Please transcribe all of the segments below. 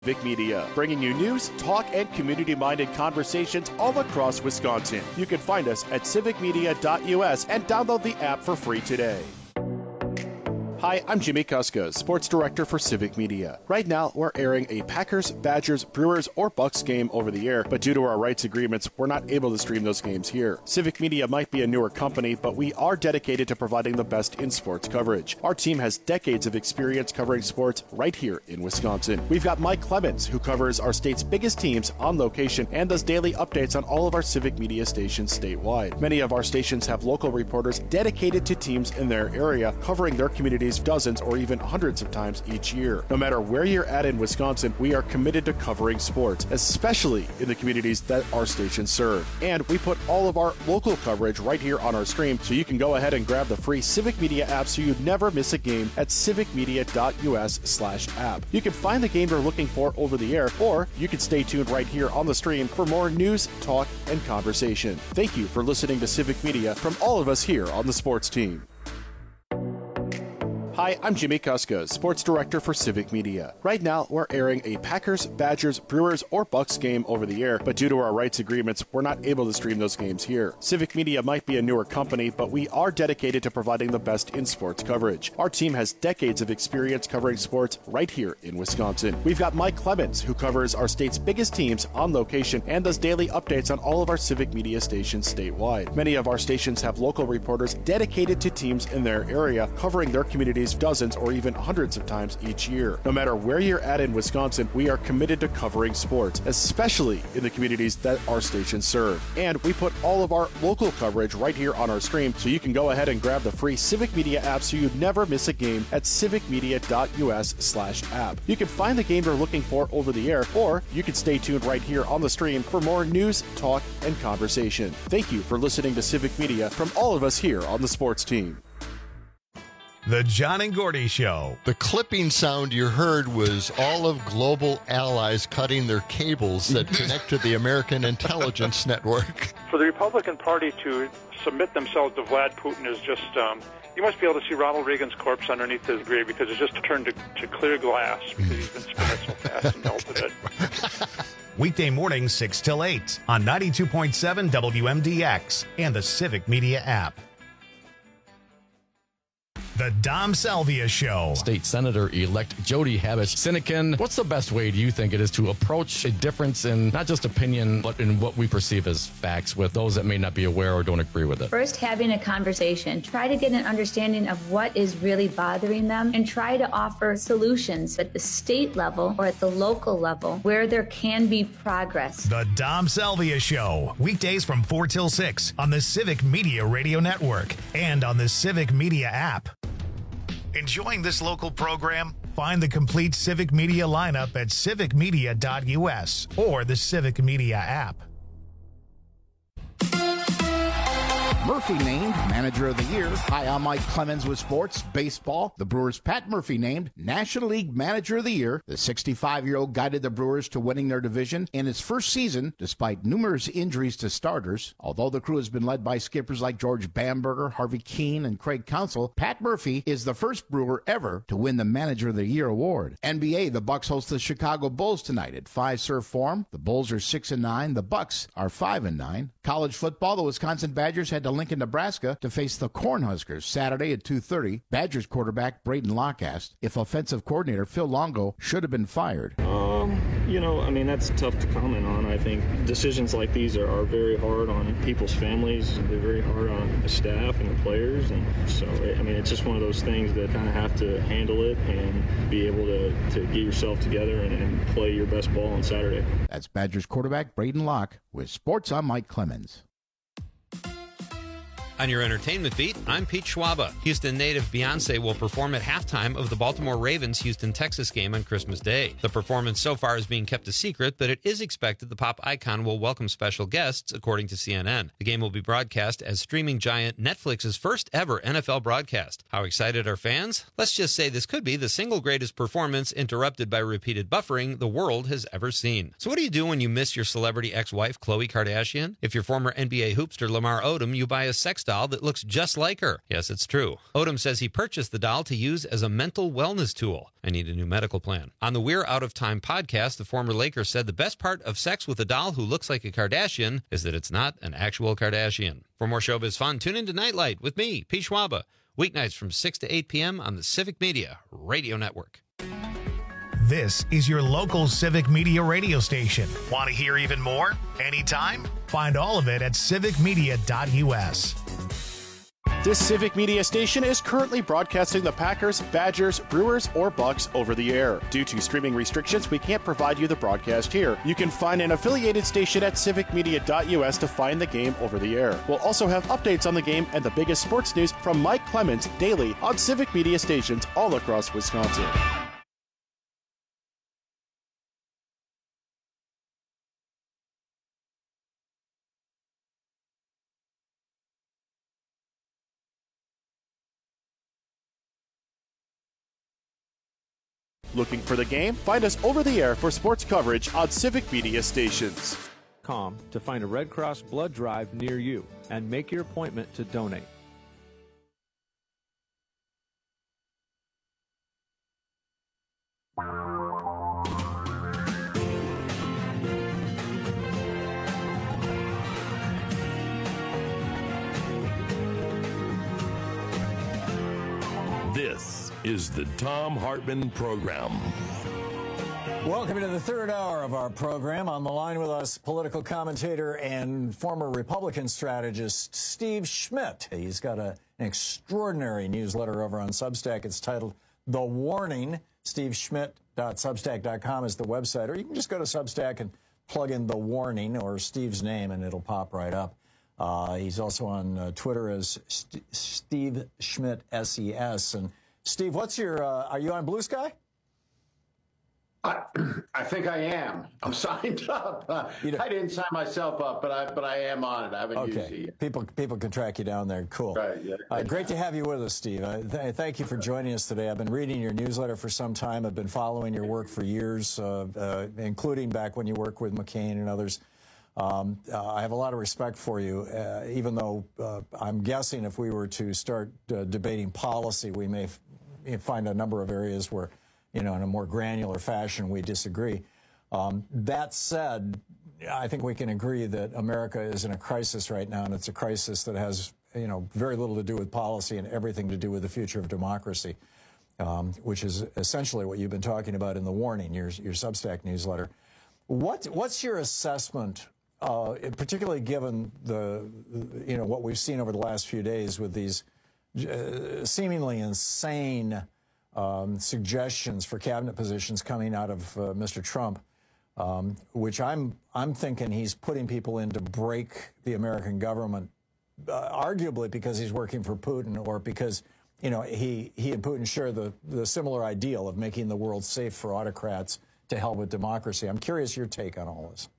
Civic Media, bringing you news, talk, and community-minded conversations all across Wisconsin. You can find us at civicmedia.us and download the app for free today. Hi, I'm Jimmy Kuska, Sports Director for Civic Media. Right now, we're airing a Packers, Badgers, Brewers, or Bucks game over the air, but due to our rights agreements, we're not able to stream those games here. Civic Media might be a newer company, but we are dedicated to providing the best in sports coverage. Our team has decades of experience covering sports right here in Wisconsin. We've got Mike Clemens, who covers our state's biggest teams on location and does daily updates on all of our Civic Media stations statewide. Many of our stations have local reporters dedicated to teams in their area, covering their communities dozens or even hundreds of times each year. No matter where you're at in Wisconsin, we are committed to covering sports, especially in the communities that our stations serve. And we put all of our local coverage right here on our stream, so you can go ahead and grab the free Civic Media app so you never miss a game at civicmedia.us/app. You can find the game you're looking for over the air, or you can stay tuned right here on the stream for more news, talk, and conversation. Thank you for listening to Civic Media from all of us here on the sports team. Hi, I'm Jimmy Kuska, Sports Director for Civic Media. Right now, we're airing a Packers, Badgers, Brewers, or Bucks game over the air, but due to our rights agreements, we're not able to stream those games here. Civic Media might be a newer company, but we are dedicated to providing the best in sports coverage. Our team has decades of experience covering sports right here in Wisconsin. We've got Mike Clemens, who covers our state's biggest teams on location and does daily updates on all of our Civic Media stations statewide. Many of our stations have local reporters dedicated to teams in their area, covering their communities dozens or even hundreds of times each year. No matter where you're at in Wisconsin, we are committed to covering sports, especially in the communities that our stations serve. And we put all of our local coverage right here on our stream, so you can go ahead and grab the free Civic Media app so you never miss a game at civicmedia.us/app. You can find the game you're looking for over the air, or you can stay tuned right here on the stream for more news, talk, and conversation. Thank you for listening to Civic Media from all of us here on the sports team. The John and Gordy Show. The clipping sound you heard was all of global allies cutting their cables that connect to the American intelligence network. For the Republican Party to submit themselves to Vlad Putin is just, you must be able to see Ronald Reagan's corpse underneath his grave, because it's just turned to clear glass because he's been spinning so fast and melted it. Weekday mornings 6 till 8 on 92.7 WMDX and the Civic Media app. The Dom Salvia Show. State Senator-elect Jody Habush-Sinykin, what's the best way, do you think, it is to approach a difference in not just opinion, but in what we perceive as facts with those that may not be aware or don't agree with it? First, having a conversation. Try to get an understanding of what is really bothering them and try to offer solutions at the state level or at the local level where there can be progress. The Dom Salvia Show. Weekdays from 4 till 6 on the Civic Media Radio Network and on the Civic Media app. Enjoying this local program? Find the complete Civic Media lineup at civicmedia.us or the Civic Media app. Murphy named Manager of the Year. Hi, I'm Mike Clemens with Sports Baseball. The Brewers' Pat Murphy named National League Manager of the Year. The 65-year-old guided the Brewers to winning their division in his first season, despite numerous injuries to starters. Although the crew has been led by skippers like George Bamberger, Harvey Keene, and Craig Counsell, Pat Murphy is the first Brewer ever to win the Manager of the Year award. NBA, the Bucks host the Chicago Bulls tonight at Fiserv Forum. The Bulls are 6-9. The Bucks are 5-9. College football, the Wisconsin Badgers head to Lincoln, Nebraska to face the Cornhuskers Saturday at 2:30. Badgers quarterback Braden Locke asked if offensive coordinator Phil Longo should have been fired. That's tough to comment on. I think decisions like these are very hard on people's families. They're very hard on the staff and the players. And so, it's just one of those things that kind of have to handle it and be able to get yourself together and play your best ball on Saturday. That's Badgers quarterback Braden Locke with Sports. I'm Mike Clemens. On your entertainment beat, I'm Pete Schwaba. Houston native Beyonce will perform at halftime of the Baltimore Ravens-Houston, Texas game on Christmas Day. The performance so far is being kept a secret, but it is expected the pop icon will welcome special guests, according to CNN. The game will be broadcast as streaming giant Netflix's first ever NFL broadcast. How excited are fans? Let's just say this could be the single greatest performance, interrupted by repeated buffering, the world has ever seen. So what do you do when you miss your celebrity ex-wife, Khloe Kardashian? If you're former NBA hoopster Lamar Odom, you buy a sex doll that looks just like her. Yes, it's true. Odom says he purchased the doll to use as a mental wellness tool. I need a new medical plan. On the We're Out of Time podcast, the former Laker said the best part of sex with a doll who looks like a Kardashian is that it's not an actual Kardashian. For more showbiz fun, tune into Nightlight with me, Pete Schwaba, weeknights from 6 to 8 p.m. on the Civic Media Radio Network. This is your local Civic Media radio station. Want to hear even more? Anytime? Find all of it at civicmedia.us. This Civic Media station is currently broadcasting the Packers, Badgers, Brewers, or Bucks over the air. Due to streaming restrictions, we can't provide you the broadcast here. You can find an affiliated station at civicmedia.us to find the game over the air. We'll also have updates on the game and the biggest sports news from Mike Clemens daily on Civic Media stations all across Wisconsin. Looking for the game? Find us over the air for sports coverage on Civic Media stations. To find a Red Cross blood drive near you and make your appointment to donate. This is the Thom Hartmann Program. Welcome to the third hour of our program. On the line with us, political commentator and former Republican strategist Steve Schmidt. He's got an extraordinary newsletter over on Substack. It's titled The Warning. SteveSchmidt.substack.com is the website, or you can just go to Substack and plug in The Warning or Steve's name, and it'll pop right up. He's also on Twitter as Steve Schmidt SES. And Steve, what's your? Are you on Blue Sky? I think I am. I'm signed up. I didn't sign myself up, but I am on it. I haven't used it yet. People can track you down there. Cool. Right. Yeah. Great to have you with us, Steve. Thank you for joining us today. I've been reading your newsletter for some time. I've been following your work for years, including back when you worked with McCain and others. I have a lot of respect for you, even though I'm guessing if we were to start debating policy, we may find a number of areas where, in a more granular fashion, we disagree. That said, I think we can agree that America is in a crisis right now, and it's a crisis that has, very little to do with policy and everything to do with the future of democracy, which is essentially what you've been talking about in The Warning, your Substack newsletter. What's your assessment, particularly given what we've seen over the last few days with these seemingly insane suggestions for cabinet positions coming out of Mr. Trump, which I'm thinking he's putting people in to break the American government, arguably because he's working for Putin, or because he and Putin share the similar ideal of making the world safe for autocrats. To hell with democracy. I'm curious your take on all this.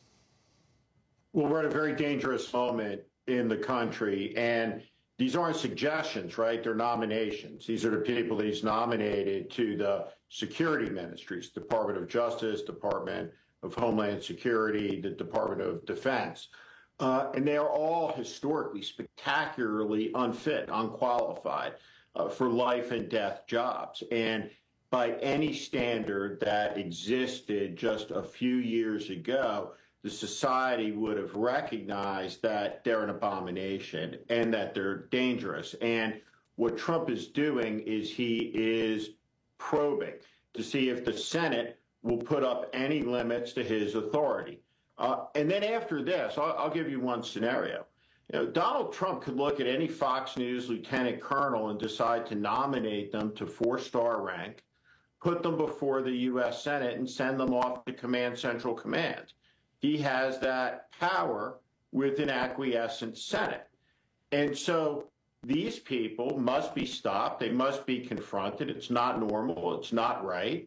Well, we're at a very dangerous moment in the country, and these aren't suggestions, right? They're nominations. These are the people that he's nominated to the security ministries, Department of Justice, Department of Homeland Security, the Department of Defense. And they are all historically spectacularly unfit, unqualified for life and death jobs. And by any standard that existed just a few years ago, the society would have recognized that they're an abomination and that they're dangerous. And what Trump is doing is he is probing to see if the Senate will put up any limits to his authority. And then after this, I'll give you one scenario. Donald Trump could look at any Fox News lieutenant colonel and decide to nominate them to 4-star rank, put them before the U.S. Senate, and send them off to Command Central Command. He has that power with an acquiescent Senate. And so these people must be stopped. They must be confronted. It's not normal. It's not right.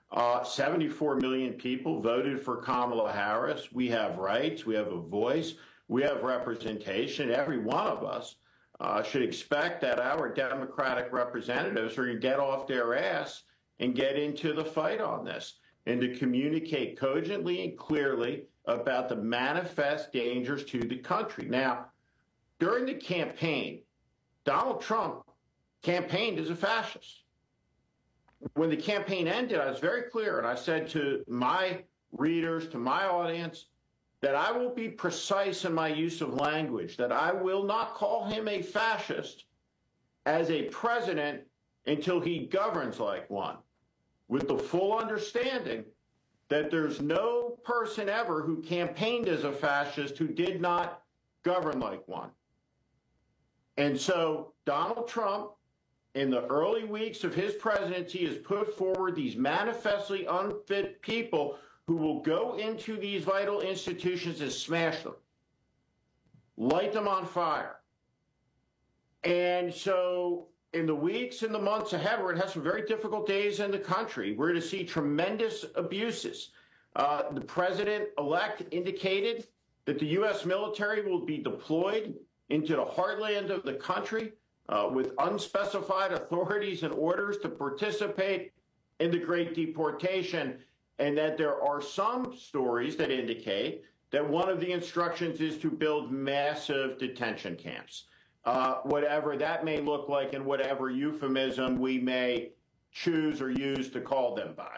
74 million people voted for Kamala Harris. We have rights. We have a voice. We have representation. Every one of us should expect that our Democratic representatives are going to get off their ass and get into the fight on this, and to communicate cogently and clearly about the manifest dangers to the country. Now, during the campaign, Donald Trump campaigned as a fascist. When the campaign ended, I was very clear, and I said to my readers, to my audience, that I will be precise in my use of language, that I will not call him a fascist as a president until he governs like one, with the full understanding that there's no person ever who campaigned as a fascist who did not govern like one. And so Donald Trump, in the early weeks of his presidency, has put forward these manifestly unfit people who will go into these vital institutions and smash them, light them on fire. And so in the weeks and the months ahead, we're going to have some very difficult days in the country. We're going to see tremendous abuses. The president-elect indicated that the U.S. military will be deployed into the heartland of the country with unspecified authorities and orders to participate in the Great Deportation, and that there are some stories that indicate that one of the instructions is to build massive detention camps, whatever that may look like and whatever euphemism we may choose or use to call them by.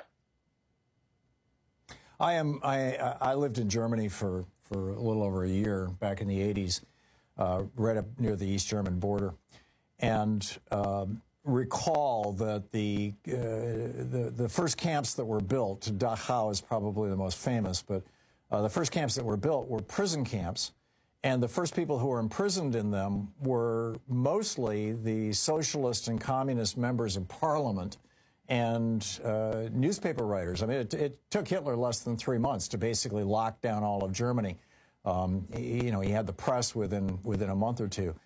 I lived in Germany for a little over a year back in the 80s, right up near the East German border, and recall that the first camps that were built, Dachau is probably the most famous, but the first camps that were built were prison camps, and the first people who were imprisoned in them were mostly the socialist and communist members of parliament and newspaper writers. I mean, it took Hitler less than 3 months to basically lock down all of Germany. You know, he had the press within a month or two.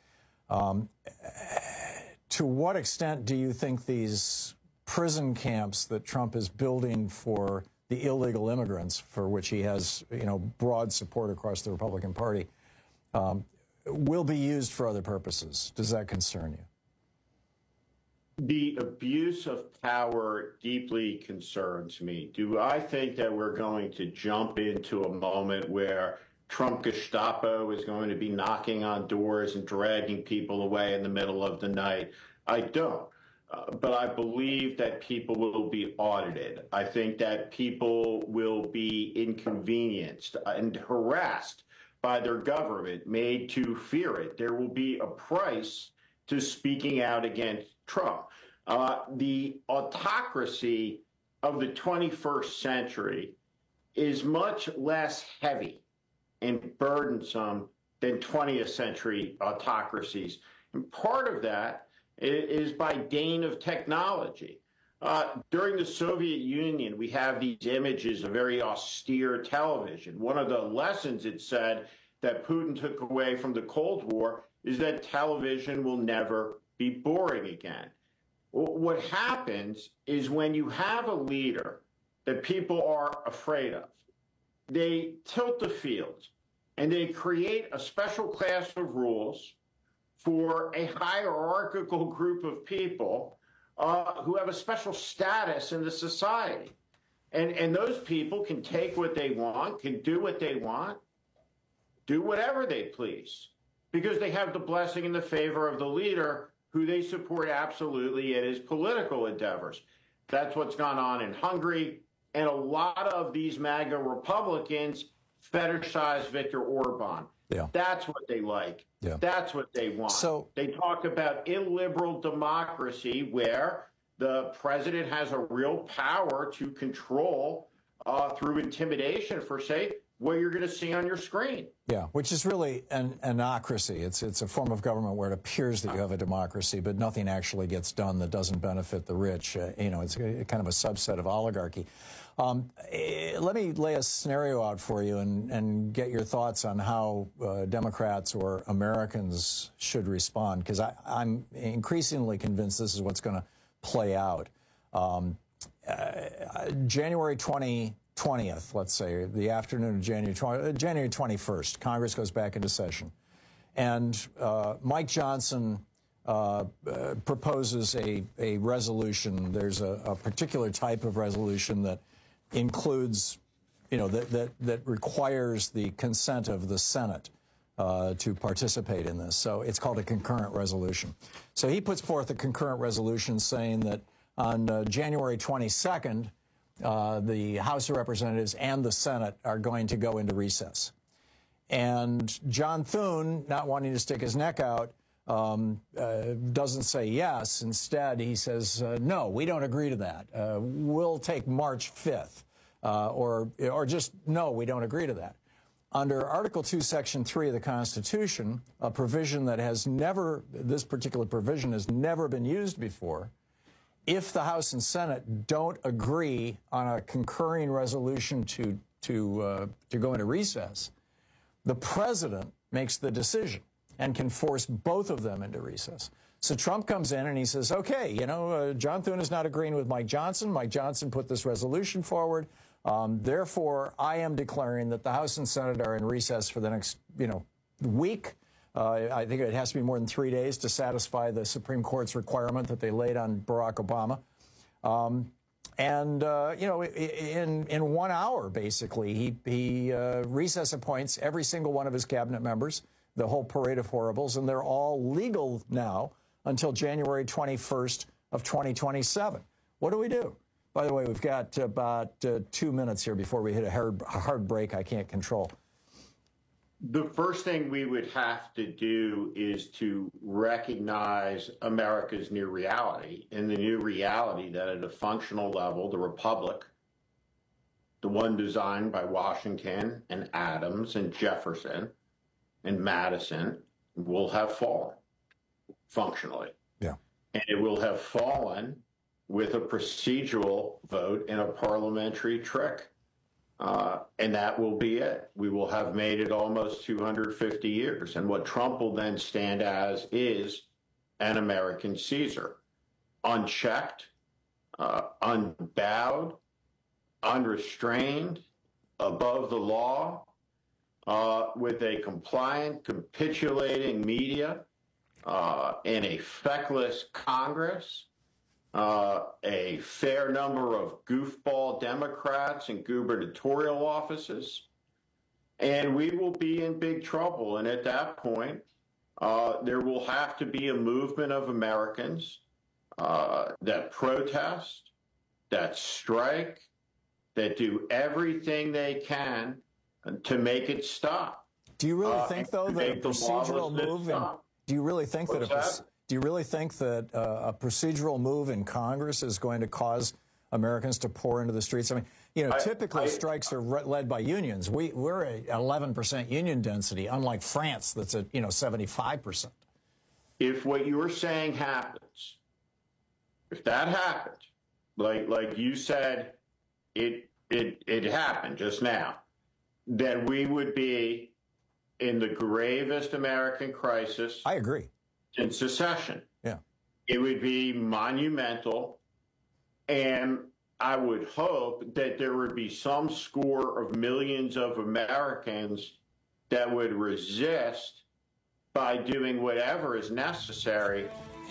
To what extent do you think these prison camps that Trump is building for the illegal immigrants, for which he has, you know, broad support across the Republican Party, will be used for other purposes? Does that concern you? The abuse of power deeply concerns me. Do I think that we're going to jump into a moment where Trump Gestapo is going to be knocking on doors and dragging people away in the middle of the night? I don't. But I believe that people will be audited. I think that people will be inconvenienced and harassed by their government, made to fear it. There will be a price to speaking out against Trump. The autocracy of the 21st century is much less heavy and burdensome than 20th century autocracies. And part of that is by gain of technology. During the Soviet Union, we have these images of very austere television. One of the lessons it said that Putin took away from the Cold War is that television will never be boring again. What happens is when you have a leader that people are afraid of, they tilt the field and they create a special class of rules for a hierarchical group of people who have a special status in the society. And those people can take what they want, can do what they want, do whatever they please, because they have the blessing and the favor of the leader who they support absolutely in his political endeavors. That's what's gone on in Hungary. And a lot of these MAGA Republicans fetishize Viktor Orban. Yeah. That's what they like. Yeah. That's what they want. So they talk about illiberal democracy where the president has a real power to control through intimidation, for say, what you're going to see on your screen. Yeah, which is really an anocracy. It's a form of government where it appears that you have a democracy, but nothing actually gets done that doesn't benefit the rich. You know, it's kind of a subset of oligarchy. Let me lay a scenario out for you and get your thoughts on how Democrats or Americans should respond, because I'm increasingly convinced this is what's going to play out. January 20th, let's say, the afternoon of January 21st, Congress goes back into session. And Mike Johnson proposes a resolution. There's a particular type of resolution that includes, you know, that requires the consent of the Senate to participate in this. So it's called a concurrent resolution. So he puts forth a concurrent resolution saying that on January 22nd, the House of Representatives and the Senate are going to go into recess. And John Thune, not wanting to stick his neck out, doesn't say yes. Instead, he says, no, we don't agree to that. We'll take March 5th. Or just, no, we don't agree to that. Under Article 2, Section 3 of the Constitution, a provision that has never, this particular provision has never been used before, if the House and Senate don't agree on a concurring resolution to go into recess, the president makes the decision and can force both of them into recess. So Trump comes in and he says, okay, you know, John Thune is not agreeing with Mike Johnson. Mike Johnson put this resolution forward. Therefore, I am declaring that the House and Senate are in recess for the next, week. I think it has to be more than 3 days to satisfy the Supreme Court's requirement that they laid on Barack Obama. In 1 hour, basically, he recess appoints every single one of his cabinet members, the whole parade of horribles, and they're all legal now until January 21st of 2027. What do we do? By the way, we've got about 2 minutes here before we hit a hard break I can't control. The first thing we would have to do is to recognize America's new reality, and the new reality that at a functional level, the republic, the one designed by Washington and Adams and Jefferson and Madison, will have fallen functionally. Yeah. And it will have fallen with a procedural vote and a parliamentary trick. And that will be it. We will have made it almost 250 years. And what Trump will then stand as is an American Caesar, unchecked, unbowed, unrestrained, above the law, with a compliant, capitulating media, and a feckless Congress, a fair number of goofball Democrats in gubernatorial offices, and we will be in big trouble. And at that point, there will have to be a movement of Americans that protest, that strike, that do everything they can to make it stop. Do you really think, though, that a procedural move? Do you really think that Do you really think that a procedural move in Congress is going to cause Americans to pour into the streets? I mean, typically strikes are led by unions. We're at 11% union density, unlike France, that's at 75%. If what you're saying happens, if that happened, like you said, it happened just now, then we would be in the gravest American crisis. I agree. In secession. Yeah. It would be monumental, and I would hope that there would be some score of millions of Americans that would resist by doing whatever is necessary,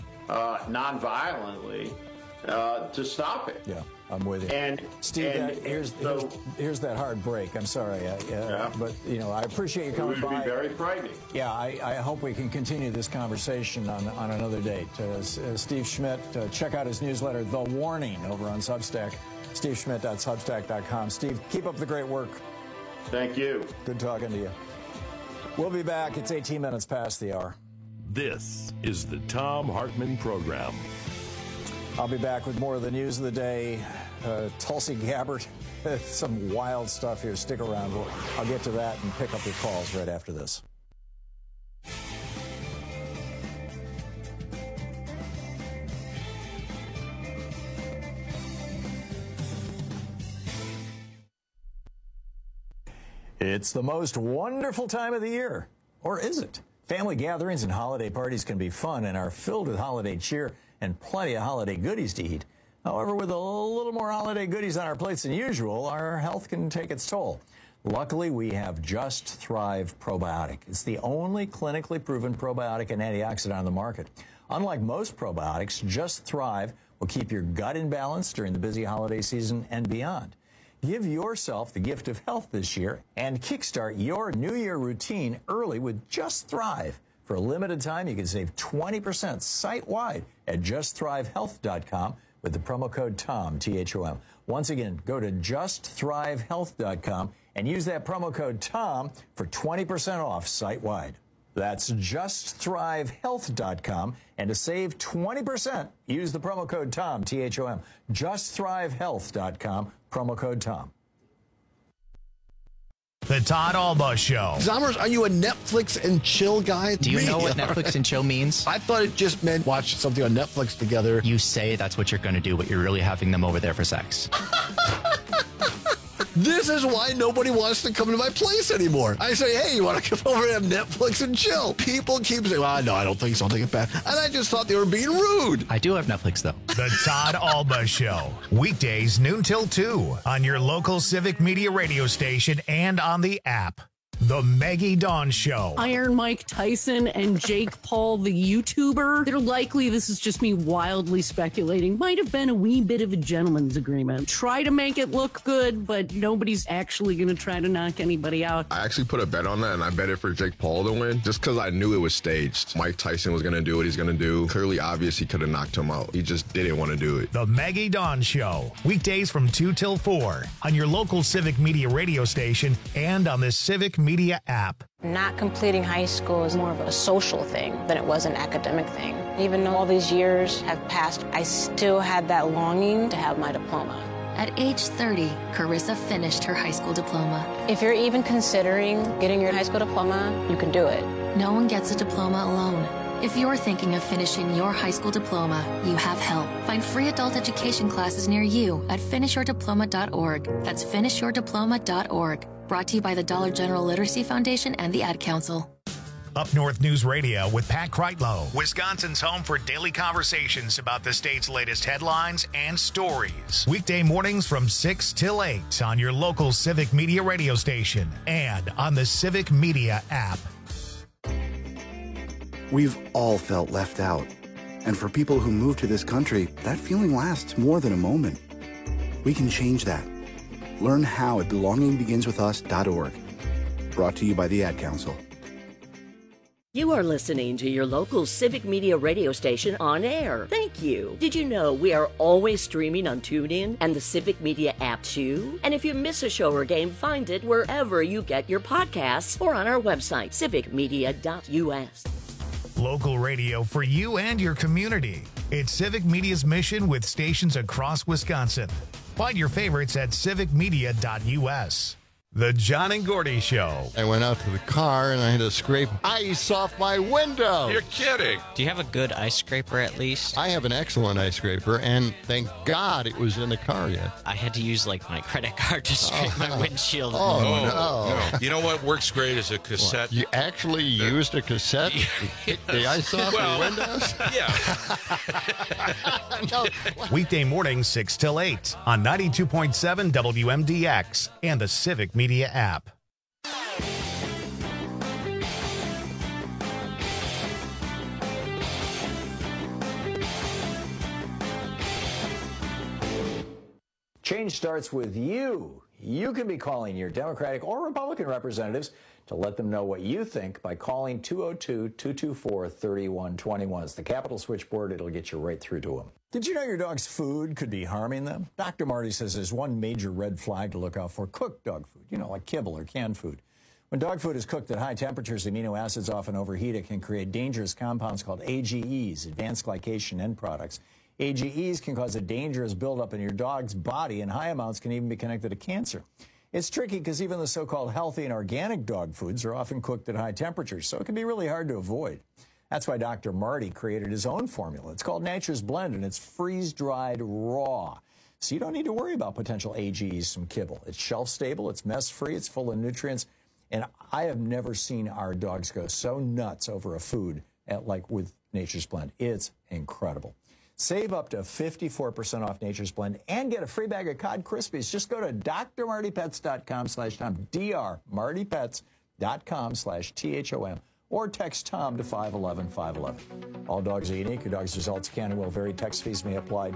nonviolently, to stop it. Yeah, I'm with you. And Steve, here's that hard break. I'm sorry, but I appreciate you coming by. It would be very frightening. Yeah, I hope we can continue this conversation on another date. Steve Schmidt, check out his newsletter, The Warning, over on Substack. SteveSchmidt.substack.com. Steve, keep up the great work. Thank you. Good talking to you. We'll be back. It's 18 minutes past the hour. This is the Thom Hartmann Program. I'll be back with more of the news of the day. Tulsi Gabbard, some wild stuff here. Stick around. I'll get to that and pick up your calls right after this. It's the most wonderful time of the year. Or is it? Family gatherings and holiday parties can be fun and are filled with holiday cheer and plenty of holiday goodies to eat. However, with a little more holiday goodies on our plates than usual, our health can take its toll. Luckily, we have Just Thrive Probiotic. It's the only clinically proven probiotic and antioxidant on the market. Unlike most probiotics, Just Thrive will keep your gut in balance during the busy holiday season and beyond. Give yourself the gift of health this year and kickstart your New Year routine early with Just Thrive. For a limited time, you can save 20% site-wide at justthrivehealth.com with the promo code TOM, T-H-O-M. Once again, go to justthrivehealth.com and use that promo code TOM for 20% off site-wide. That's justthrivehealth.com. And to save 20%, use the promo code TOM, T-H-O-M. Justthrivehealth.com, promo code TOM. The Todd Alba Show. Zommers, are you a Netflix and chill guy? Do you know what Netflix and chill means? I thought it just meant watch something on Netflix together. You say that's what you're going to do, but you're really having them over there for sex. This is why nobody wants to come to my place anymore. I say, hey, you want to come over and have Netflix and chill? People keep saying, well, no, I don't think so. I'll take it back. And I just thought they were being rude. I do have Netflix, though. The Todd Alba Show. Weekdays, noon till 2 on your local Civic Media radio station and on the app. The Maggie Dawn Show. Iron Mike Tyson and Jake Paul, the YouTuber. They're likely, this is just me wildly speculating, might have been a wee bit of a gentleman's agreement. Try to make it look good, but nobody's actually going to try to knock anybody out. I actually put a bet on that, and I bet it for Jake Paul to win, just because I knew it was staged. Mike Tyson was going to do what he's going to do. Clearly obvious he could have knocked him out. He just didn't want to do it. The Maggie Dawn Show. Weekdays from 2 till 4 on your local Civic Media radio station and on the Civic Media app. Not completing high school is more of a social thing than it was an academic thing. Even though all these years have passed, I still had that longing to have my diploma. At age 30, Carissa finished her high school diploma. If you're even considering getting your high school diploma, you can do it. No one gets a diploma alone. If you're thinking of finishing your high school diploma, you have help. Find free adult education classes near you at finishyourdiploma.org. That's finishyourdiploma.org. Brought to you by the Dollar General Literacy Foundation and the Ad Council. Up North News Radio with Pat Kreitlow, Wisconsin's home for daily conversations about the state's latest headlines and stories. Weekday mornings from 6 till 8 on your local Civic Media radio station and on the Civic Media app. We've all felt left out. And for people who move to this country, that feeling lasts more than a moment. We can change that. Learn how at belongingbeginswithus.org. Brought to you by the Ad Council. You are listening to your local Civic Media radio station on air. Thank you. Did you know we are always streaming on TuneIn and the Civic Media app too? And if you miss a show or game, find it wherever you get your podcasts or on our website, civicmedia.us. Local radio for you and your community. It's Civic Media's mission with stations across Wisconsin. Find your favorites at civicmedia.us. The John and Gordy Show. I went out to the car and I had to scrape ice off my window. You're kidding. Do you have a good ice scraper at least? I have an excellent ice scraper, and thank God it was in the car yet. I had to use like my credit card to scrape my windshield. Oh, no. You know what works great is a cassette. What? You actually used a cassette to hit the ice off your windows? Yeah. No. Weekday mornings 6 till 8 on 92.7 WMDX and the Civic Media app. Change starts with you. You can be calling your Democratic or Republican representatives to let them know what you think by calling 202-224-3121. It's the Capitol switchboard. It'll get you right through to them. Did you know your dog's food could be harming them? Dr. Marty says there's one major red flag to look out for: cooked dog food, like kibble or canned food. When dog food is cooked at high temperatures, amino acids often overheat. It can create dangerous compounds called AGEs, advanced glycation end products. AGEs can cause a dangerous buildup in your dog's body, and high amounts can even be connected to cancer. It's tricky because even the so-called healthy and organic dog foods are often cooked at high temperatures, so it can be really hard to avoid. That's why Dr. Marty created his own formula. It's called Nature's Blend, and it's freeze-dried raw. So you don't need to worry about potential AGEs from kibble. It's shelf-stable, it's mess-free, it's full of nutrients, and I have never seen our dogs go so nuts over a food like with Nature's Blend. It's incredible. Save up to 54% off Nature's Blend and get a free bag of Cod Krispies. Just go to drmartypets.com/Tom, drmartypets.com/THOM, or text TOM to 511-511. All dogs are unique. Your dog's results can and will vary. Text fees may apply.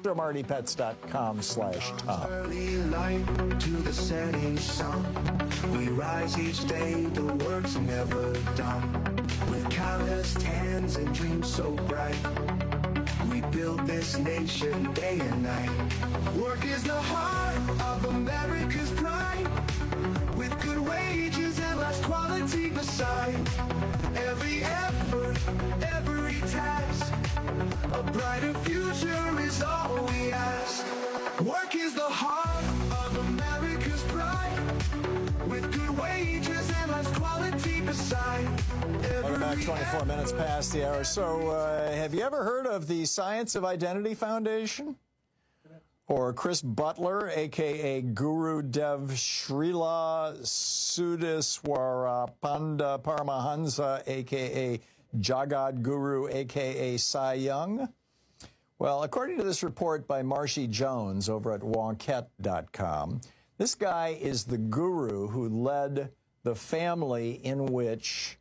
drmartypets.com/Tom. Early light to the setting sun. We rise each day, the work's never done. With calloused hands and dreams so bright, we build this nation day and night. Work is the heart of America's pride. With good wages and less quality beside. Every effort, every task, a brighter future is all we ask. Work is the heart of America's pride. With good wages and less quality beside. Welcome back, 24 minutes past the hour. So, have you ever heard of the Science of Identity Foundation? Or Chris Butler, a.k.a. Guru Dev Srila Sudhiswarapanda Paramahansa, a.k.a. Jagat Guru, a.k.a. Cy Young? Well, according to this report by Marshy Jones over at Wonkette.com, this guy is the guru who led the family in which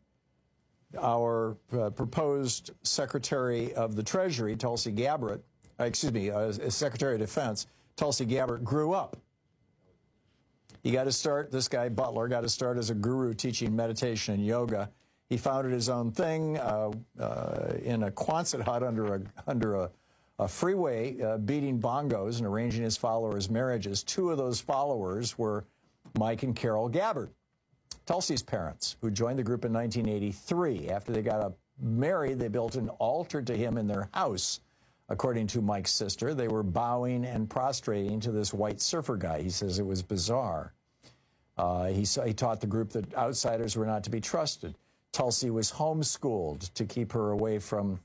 our proposed Secretary of the Treasury, Tulsi Gabbard, Secretary of Defense, Tulsi Gabbard, grew up. He got to start, this guy, Butler, got to start as a guru teaching meditation and yoga. He founded his own thing in a Quonset hut under a freeway, beating bongos and arranging his followers' marriages. Two of those followers were Mike and Carol Gabbard, Tulsi's parents, who joined the group in 1983. After they got married, they built an altar to him in their house. According to Mike's sister, they were bowing and prostrating to this white surfer guy. He says it was bizarre. He taught the group that outsiders were not to be trusted. Tulsi was homeschooled to keep her away from,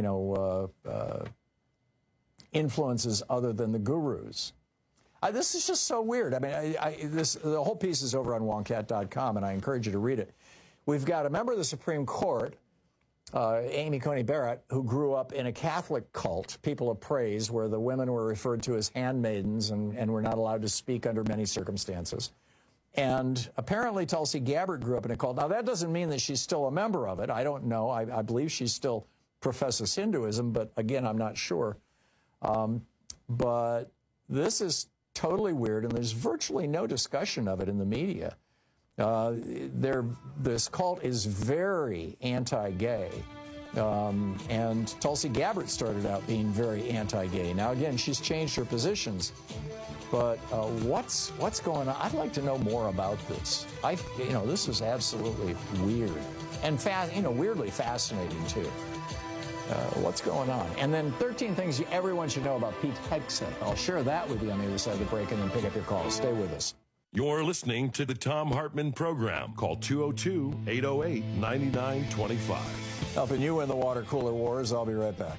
influences other than the gurus. This is just so weird. I mean, the whole piece is over on Wonkette.com, and I encourage you to read it. We've got a member of the Supreme Court, Amy Coney Barrett, who grew up in a Catholic cult, People of Praise, where the women were referred to as handmaidens and were not allowed to speak under many circumstances. And apparently Tulsi Gabbard grew up in a cult. Now, that doesn't mean that she's still a member of it. I don't know. I believe she still professes Hinduism, but again, I'm not sure. But this is totally weird, and there's virtually no discussion of it in the media. This cult is very anti-gay, and Tulsi Gabbard started out being very anti-gay. Now, again, she's changed her positions, but what's going on? I'd like to know more about this. This is absolutely weird and weirdly fascinating too. What's going on? And then 13 things everyone should know about Pete Hegseth. I'll share that with you on the other side of the break and then pick up your calls. Stay with us. You're listening to the Thom Hartmann Program. Call 202-808-9925. Helping you win the water cooler wars. I'll be right back.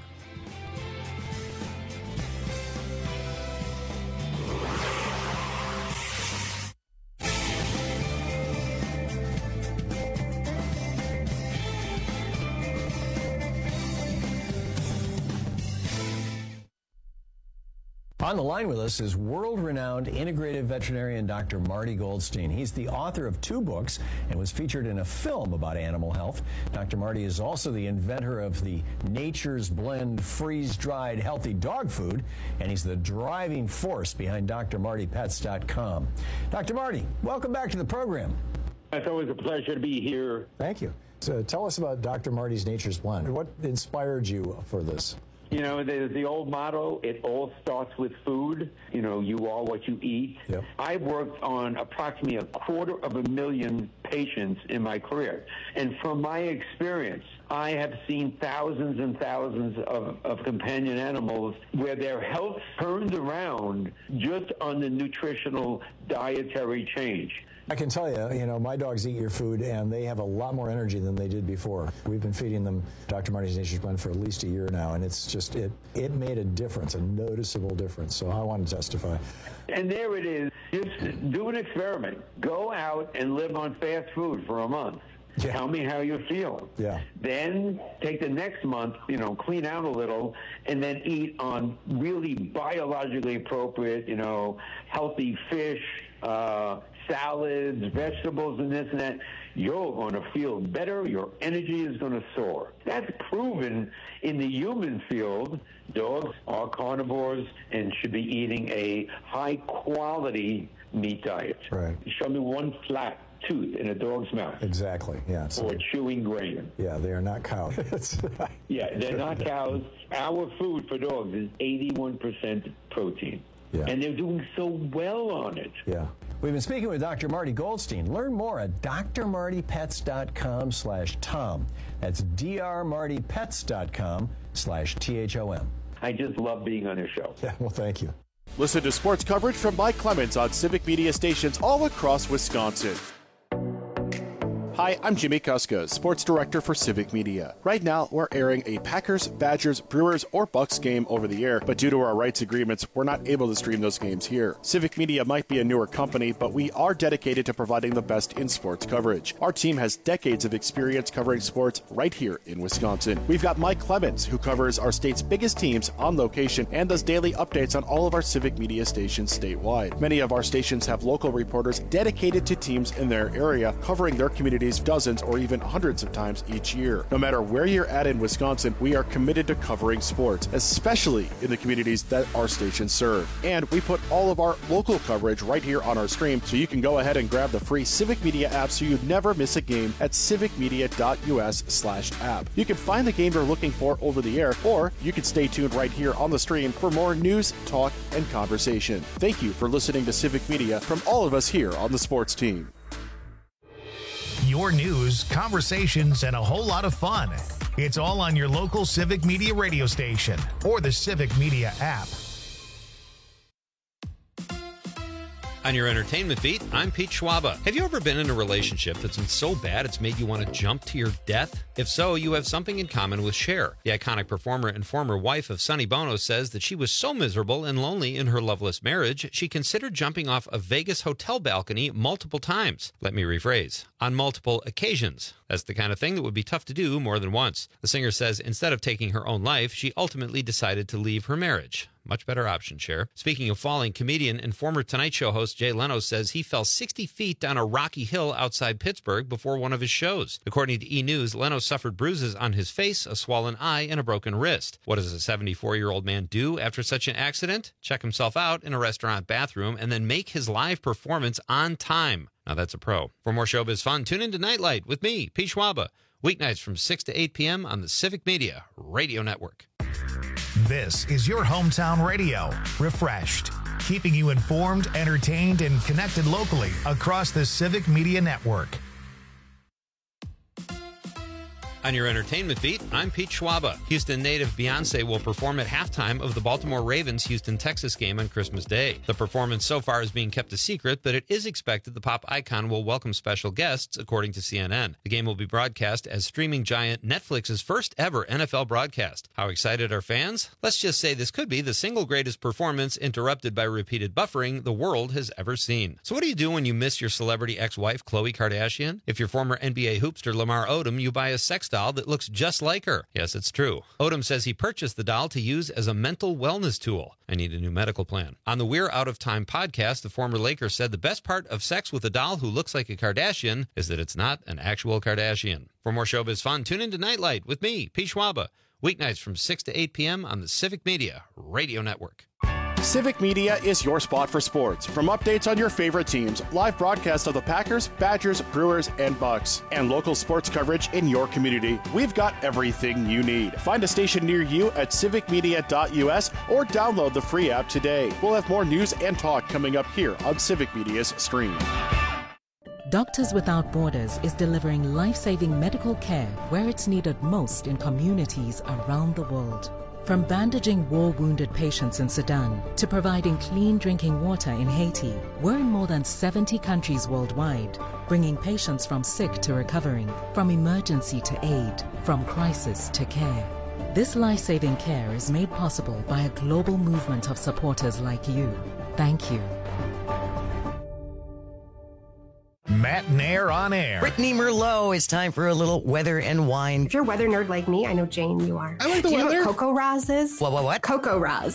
On the line with us is world-renowned integrative veterinarian Dr. Marty Goldstein. He's the author of 2 books and was featured in a film about animal health. Dr. Marty is also the inventor of the Nature's Blend freeze-dried healthy dog food, and he's the driving force behind drmartypets.com. Dr. Marty, welcome back to the program. It's always a pleasure to be here. Thank you. So tell us about Dr. Marty's Nature's Blend. What inspired you for this? You know, there's the old motto, it all starts with food. You know, you are what you eat. Yep. I've worked on approximately 250,000 patients in my career. And from my experience, I have seen thousands and thousands of companion animals where their health turned around just on the nutritional dietary change. I can tell you, my dogs eat your food, and they have a lot more energy than they did before. We've been feeding them Dr. Marty's Nature's Blend for at least a year now, and it's just, it made a difference, a noticeable difference. So I want to testify. And there it is. Just do an experiment. Go out and live on fast food for a month. Yeah. Tell me how you feel. Yeah. Then take the next month, clean out a little, and then eat on really biologically appropriate, healthy fish, salads, vegetables, and this and that, you're going to feel better. Your energy is going to soar. That's proven in the human field. Dogs are carnivores and should be eating a high-quality meat diet. Right. Show me one flat tooth in a dog's mouth. Exactly, yeah. Or chewing grain. Yeah, they are not cows. Yeah, they're not cows. Our food for dogs is 81% protein. Yeah. And they're doing so well on it. Yeah. We've been speaking with Dr. Marty Goldstein. Learn more at drmartypets.com/Tom. That's drmartypets.com/THOM. I just love being on your show. Yeah, well, thank you. Listen to sports coverage from Mike Clemens on Civic Media stations all across Wisconsin. Hi, I'm Jimmy Kuska, Sports Director for Civic Media. Right now, we're airing a Packers, Badgers, Brewers, or Bucks game over the air, but due to our rights agreements, we're not able to stream those games here. Civic Media might be a newer company, but we are dedicated to providing the best in sports coverage. Our team has decades of experience covering sports right here in Wisconsin. We've got Mike Clemens, who covers our state's biggest teams on location and does daily updates on all of our Civic Media stations statewide. Many of our stations have local reporters dedicated to teams in their area, covering their communities dozens or even hundreds of times each year. No matter where you're at in Wisconsin, we are committed to covering sports, especially in the communities that our stations serve. And we put all of our local coverage right here on our stream, so you can go ahead and grab the free Civic Media app so you never miss a game at civicmedia.us/app. You can find the game you're looking for over the air, or you can stay tuned right here on the stream for more news, talk, and conversation. Thank you for listening to Civic Media from all of us here on the sports team. Your news, conversations, and a whole lot of fun. It's all on your local Civic Media radio station or the Civic Media app. On your entertainment beat, I'm Pete Schwaba. Have you ever been in a relationship that's been so bad it's made you want to jump to your death? If so, you have something in common with Cher. The iconic performer and former wife of Sonny Bono says that she was so miserable and lonely in her loveless marriage, she considered jumping off a Vegas hotel balcony multiple times. Let me rephrase. On multiple occasions. That's the kind of thing that would be tough to do more than once. The singer says instead of taking her own life, she ultimately decided to leave her marriage. Much better option, Cher. Speaking of falling, comedian and former Tonight Show host Jay Leno says he fell 60 feet down a rocky hill outside Pittsburgh before one of his shows. According to E! News, Leno suffered bruises on his face, a swollen eye, and a broken wrist. What does a 74-year-old man do after such an accident? Check himself out in a restaurant bathroom and then make his live performance on time. Now that's a pro. For more showbiz fun, tune into Nightlight with me, Pete Schwaba. Weeknights from 6 to 8 p.m. on the Civic Media Radio Network. This is your hometown radio, refreshed, keeping you informed, entertained, and connected locally across the Civic Media Network. On your entertainment beat, I'm Pete Schwaba. Houston native Beyonce will perform at halftime of the Baltimore Ravens Houston, Texas game on Christmas Day. The performance so far is being kept a secret, but it is expected the pop icon will welcome special guests, according to CNN. The game will be broadcast as streaming giant Netflix's first ever NFL broadcast. How excited are fans? Let's just say this could be the single greatest performance interrupted by repeated buffering the world has ever seen. So what do you do when you miss your celebrity ex-wife, Khloe Kardashian? If you're former NBA hoopster Lamar Odom, you buy a sex doll that looks just like her. Yes, it's true. Odom says he purchased the doll to use as a mental wellness tool. I need a new medical plan. On the We're Out of Time podcast, the former Laker said the best part of sex with a doll who looks like a Kardashian is that it's not an actual Kardashian. For more showbiz fun, tune into Nightlight with me, Pete Schwaba. Weeknights from 6 to 8 p.m. on the Civic Media Radio Network. Civic Media is your spot for sports. From updates on your favorite teams, live broadcasts of the Packers, Badgers, Brewers, and Bucks, and local sports coverage in your community, we've got everything you need. Find a station near you at civicmedia.us or download the free app today. We'll have more news and talk coming up here on Civic Media's stream. Doctors Without Borders is delivering life-saving medical care where it's needed most in communities around the world. From bandaging war-wounded patients in Sudan to providing clean drinking water in Haiti, we're in more than 70 countries worldwide, bringing patients from sick to recovering, from emergency to aid, from crisis to care. This life-saving care is made possible by a global movement of supporters like you. Thank you. Matt Nair on air. Brittany Merlot, it's time for a little weather and wine. If you're a weather nerd like me, I know Jane, you are. I like the Do you weather. know what Coco Raz is? What? Coco Raz.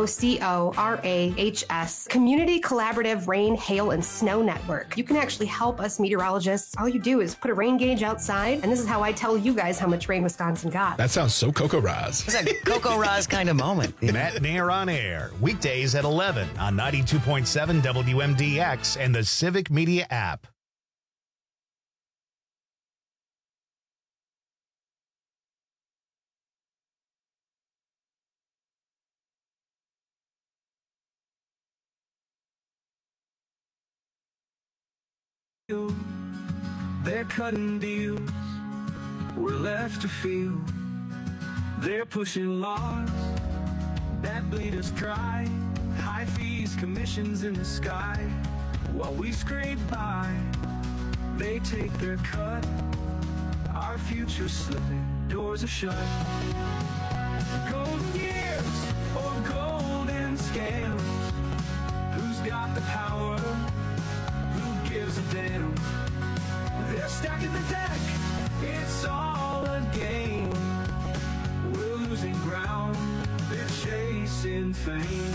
COCORAHS. Community Collaborative Rain, Hail, and Snow Network. You can actually help us meteorologists. All you do is put a rain gauge outside, and this is how I tell you guys how much rain Wisconsin got. That sounds so Coco Raz. It's a Coco Raz kind of moment. Matt Nair on air, weekdays at 11 on 92.7 WMDX and the Civic Media app. They're cutting deals, we're left to feel. They're pushing laws that bleed us dry. High fees, commissions in the sky. While we scrape by, they take their cut. Our future's slipping, doors are shut. Gold gears or golden scales. Who's got the power? Who gives a damn? They're stacking the deck, it's all a game. We're losing ground, they're chasing fame.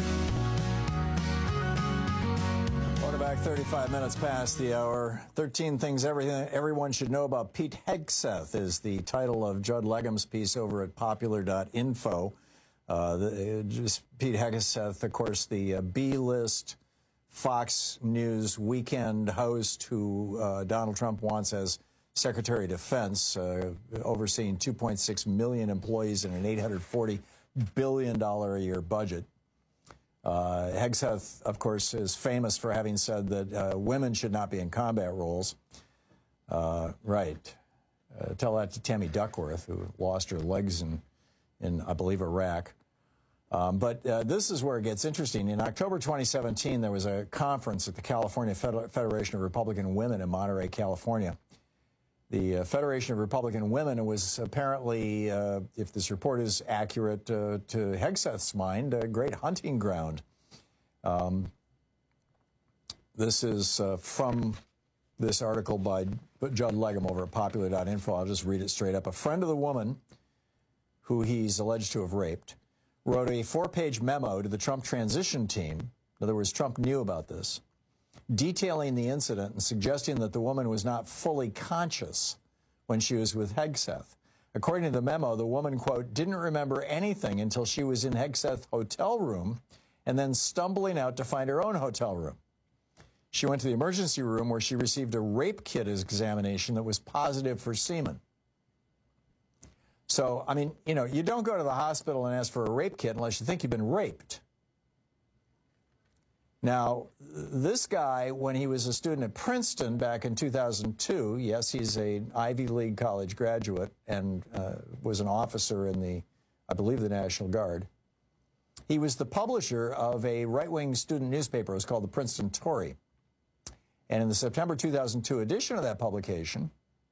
Quarterback, 35 minutes past the hour. 13 things everyone should know about Pete Hegseth is the title of Judd Legum's piece over at popular.info. Pete Hegseth, of course, the B-list Fox News weekend host who Donald Trump wants as Secretary of Defense, overseeing 2.6 million employees and an $840 billion a year budget. Hegseth, of course, is famous for having said that women should not be in combat roles. Right. Tell that to Tammy Duckworth, who lost her legs in I believe, Iraq. But this is where it gets interesting. In October 2017, there was a conference at the California Federation of Republican Women in Monterey, California. The Federation of Republican Women was apparently, if this report is accurate to Hegseth's mind, a great hunting ground. This is from this article by Judd Legum over at popular.info. I'll just read it straight up. A friend of the woman who he's alleged to have raped wrote a 4-page memo to the Trump transition team. In other words, Trump knew about this, detailing the incident and suggesting that the woman was not fully conscious when she was with Hegseth. According to the memo, the woman, quote, didn't remember anything until she was in Hegseth's hotel room and then stumbling out to find her own hotel room. She went to the emergency room where she received a rape kit examination that was positive for semen. So, I mean, you know, you don't go to the hospital and ask for a rape kit unless you think you've been raped. Now, this guy, when he was a student at Princeton back in 2002, yes, he's an Ivy League college graduate and was an officer in the, I believe, the National Guard. He was the publisher of a right-wing student newspaper. It was called the Princeton Tory. And in the September 2002 edition of that publication,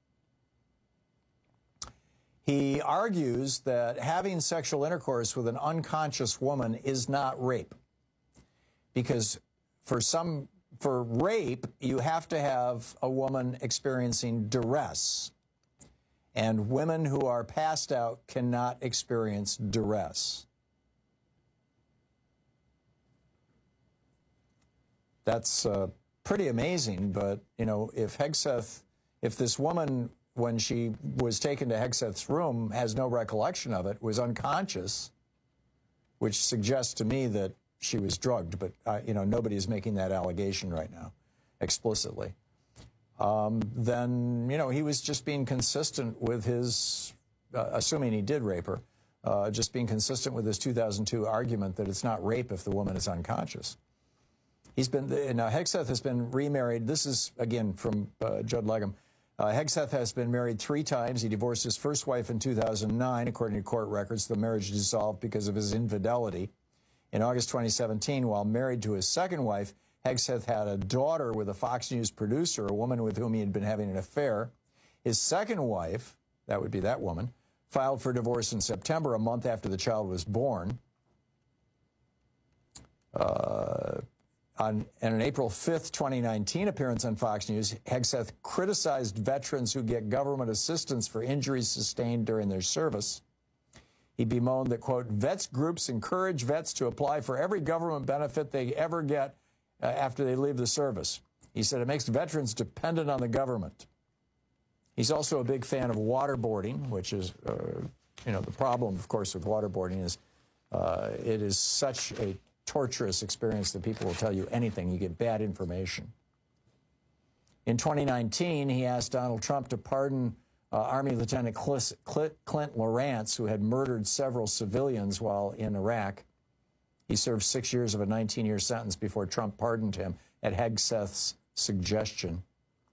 he argues that having sexual intercourse with an unconscious woman is not rape. Because for rape, you have to have a woman experiencing duress. And women who are passed out cannot experience duress. That's pretty amazing, but, you know, if this woman, when she was taken to Hegseth's room, has no recollection of it, was unconscious, which suggests to me that she was drugged, but, you know, nobody is making that allegation right now explicitly. Then, you know, he was just being consistent with his, assuming he did rape her, just being consistent with his 2002 argument that it's not rape if the woman is unconscious. Hegseth has been remarried. This is, again, from Judd Legum. Hegseth has been married 3 times. He divorced his first wife in 2009. According to court records, the marriage dissolved because of his infidelity. In August 2017, while married to his second wife, Hegseth had a daughter with a Fox News producer, a woman with whom he had been having an affair. His second wife, that would be that woman, filed for divorce in September, a month after the child was born. In an April 5th, 2019 appearance on Fox News, Hegseth criticized veterans who get government assistance for injuries sustained during their service. He bemoaned that, quote, vets groups encourage vets to apply for every government benefit they ever get after they leave the service. He said it makes veterans dependent on the government. He's also a big fan of waterboarding, which is, the problem, of course, with waterboarding is it is such a torturous experience that people will tell you anything. You get bad information. In 2019, he asked Donald Trump to pardon Army Lieutenant Clint Lawrence, who had murdered several civilians while in Iraq. He served 6 years of a 19-year sentence before Trump pardoned him at Hegseth's suggestion.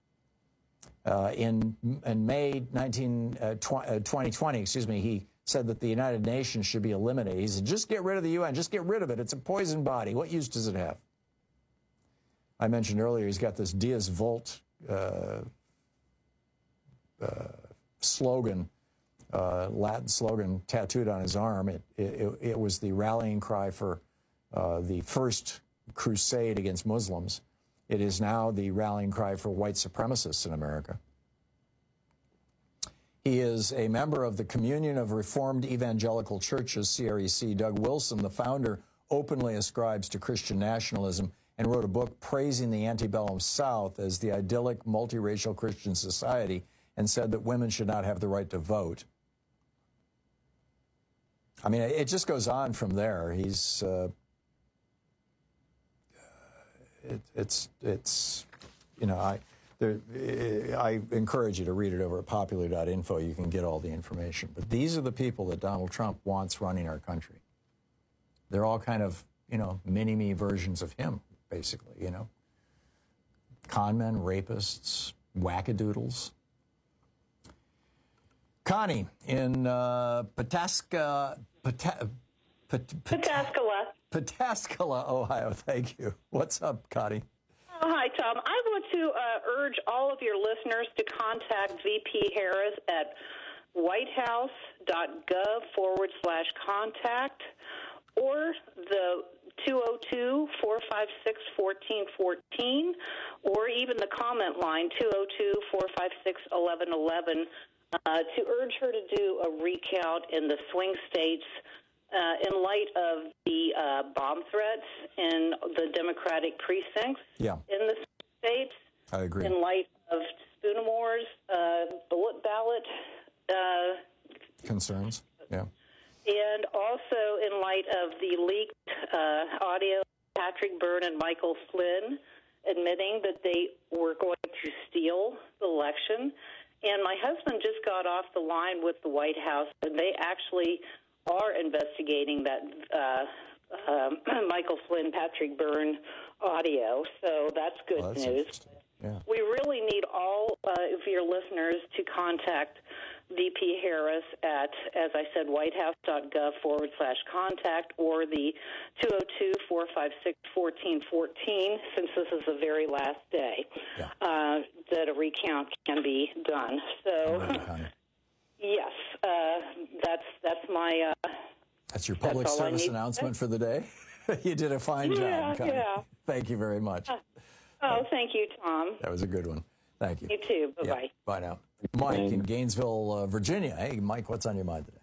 In May 2020, he said that the United Nations should be eliminated. He said, just get rid of the UN. Just get rid of it. It's a poison body. What use does it have? I mentioned earlier he's got this Dies Volt slogan, Latin slogan, tattooed on his arm. It was the rallying cry for the first crusade against Muslims. It is now the rallying cry for white supremacists in America. He is a member of the Communion of Reformed Evangelical Churches, CREC. Doug Wilson, the founder, openly ascribes to Christian nationalism and wrote a book praising the antebellum South as the idyllic, multiracial Christian society and said that women should not have the right to vote. I mean, it just goes on from there. He's, I encourage you to read it over at popular.info. You can get all the information. But these are the people that Donald Trump wants running our country. They're all kind of, mini-me versions of him, basically, Con men, rapists, wackadoodles. Connie in Pataskala, Ohio. Thank you. What's up, Connie? Oh, hi, Tom. I want to urge all of your listeners to contact VP Harris at whitehouse.gov/contact or the 202-456-1414 or even the comment line 202-456-1111 to urge her to do a recount in the swing states in light of the bomb threats in the Democratic precincts in the states. I agree. In light of Spoonamore's bullet ballot concerns. Yeah. And also in light of the leaked audio of Patrick Byrne and Michael Flynn admitting that they were going to steal the election. And my husband just got off the line with the White House, and they actually are investigating that Michael Flynn, Patrick Byrne audio. So that's good news. Yeah. We really need all of your listeners to contact VP Harris at, as I said, whitehouse.gov/contact or the 202-456-1414, since this is the very last day that a recount can be done. So, yes, that's my... that's your public service announcement for the day? You did a fine job, Connie. Yeah. Thank you very much. Thank you, Tom. That was a good one. Thank you. You too. Bye-bye. Yeah, bye now. Mike in Gainesville, Virginia. Hey, Mike, what's on your mind today?